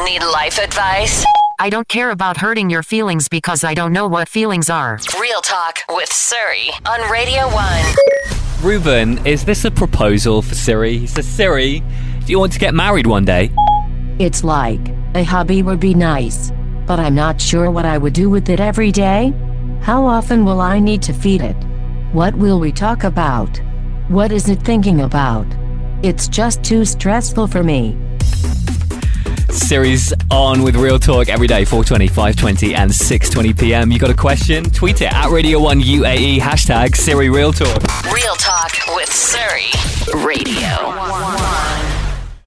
Need life advice? I don't care about hurting your feelings because I don't know what feelings are. Real Talk with Suri on Radio 1. Ruben, is this a proposal for Siri? He says, Siri, do you want to get married one day? It's like, a hobby would be nice, but I'm not sure what I would do with it every day. How often will I need to feed it? What will we talk about? What is it thinking about? It's just too stressful for me. Siri's on with Real Talk every day, 4:20, 5:20 and 6:20 p.m. You got a question? Tweet it at Radio 1 UAE, hashtag Siri Real Talk. Real Talk with Suri. Radio 1.